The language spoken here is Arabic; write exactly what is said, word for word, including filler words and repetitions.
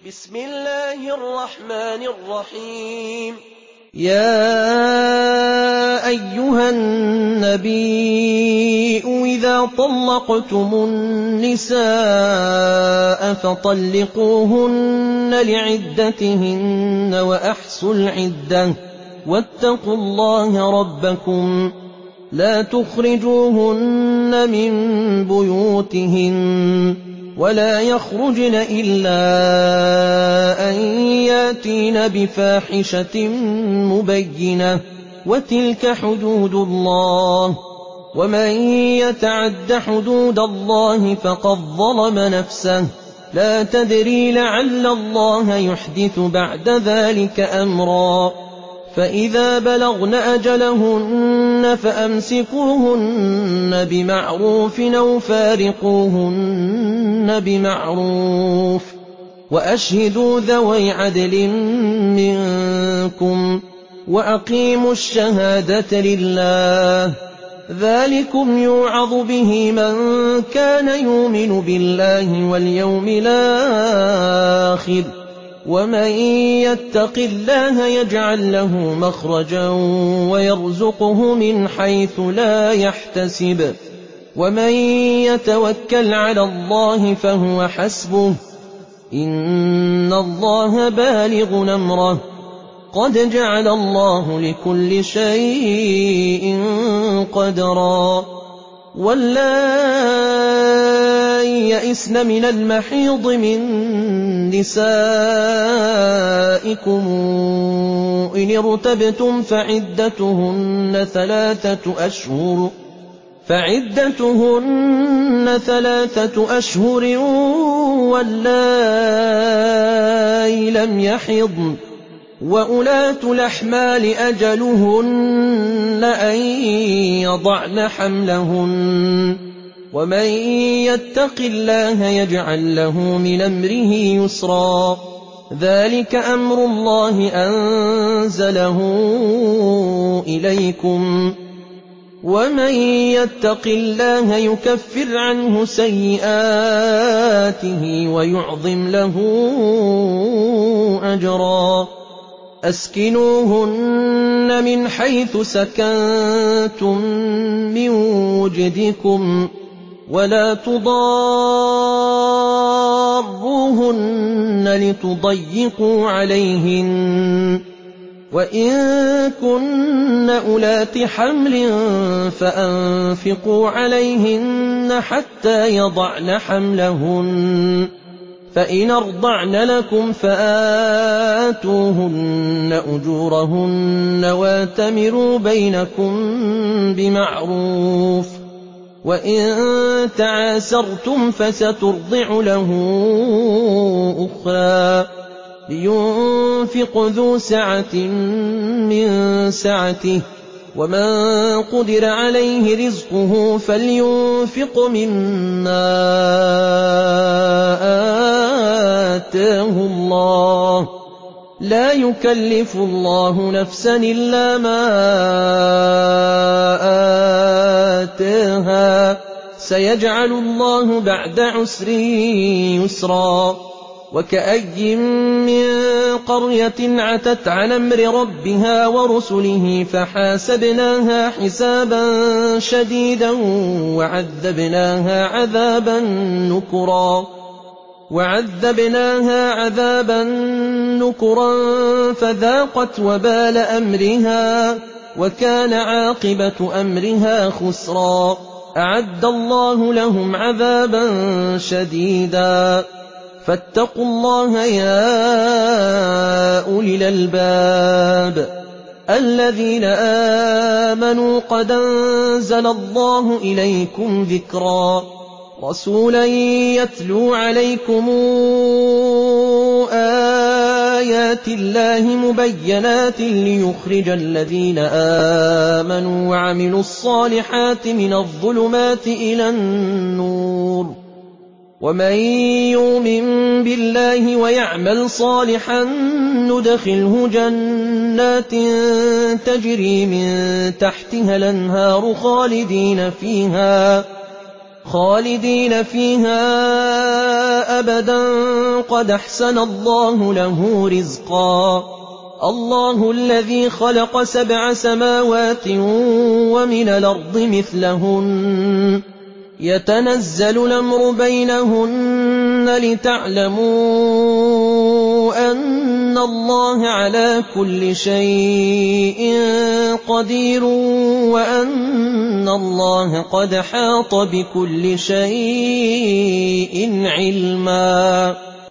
بسم الله الرحمن الرحيم يا أيها النبي إذا طلقتم النساء فطلقوهن لعدتهن وأحصوا العدة واتقوا الله ربكم لا تخرجوهن من بيوتهن ولا يخرجن إلا أن ياتين بفاحشة مبينة وتلك حدود الله ومن يتعد حدود الله فقد ظلم نفسه لا تدري لعل الله يحدث بعد ذلك أمرا فإذا بلغن أجلهن فأمسكوهن بمعروف أو فارقوهن بمعروف وأشهدوا ذوي عدل منكم وأقيموا الشهادة لله ذلكم يوعظ به من كان يؤمن بالله واليوم الآخر ومن يتق الله يجعل له مخرجا ويرزقه من حيث لا يحتسب ومن يتوكل على الله فهو حسبه إن الله بالغ أمره قد جعل الله لكل شيء قدرا واللائي يئسن من المحيض من نسائكم إن ارتبتم فعدتهن ثلاثة أشهر فعدتهن ثلاثة أشهر واللائي لم يحضن وأولاة الأحمال أجلهن أن يضعن حملهن ومن يتق الله يجعل له من أمره يسرا ذلك أمر الله أنزله إليكم ومن يتق الله يكفر عنه سيئاته ويعظم له أجرا أسكنوهن من حيث سكنتم من وجدكم ولا تضاروهن لتضيقوا عليهن وإن كن أولات حمل فأنفقوا عليهن حتى يضعن حملهن فإن أرضعن لكم فآتوهن أجورهن واتمروا بينكم بمعروف وإن تعاسرتم فسترضع له أخرى لينفق ذو سعة من سعته ومن قدر عليه رزقه فلينفق مما آتاه الله لا يكلف الله نفسا إلا ما آتاها سيجعل الله بعد عسر يسرا وكأي من قرية عتت عن أمر ربها ورسله فحاسبناها حسابا شديدا وعذبناها عذابا نكرا وعذبناها عذابا نكرا فذاقت وبال أمرها وكان عاقبة أمرها خسرا أعد الله لهم عذابا شديدا فاتقوا الله يا أولي الألباب الذين آمنوا قد أنزل الله إليكم ذكرا رسولا يتلو عليكم آيات الله مبينات ليخرج الذين آمنوا وعملوا الصالحات من الظلمات إلى النور ومن يؤمن بالله ويعمل صالحا ندخله جنات تجري من تحتها الأنهار خالدين فيها خالدين فيها أبدا قد أحسن الله له رزقا الله الذي خلق سبع سماوات ومن الأرض مثلهن يتنزل الأمر بينهن لتعلموا أن الله على كل شيء قدير وأن الله قد حاط بكل شيء علما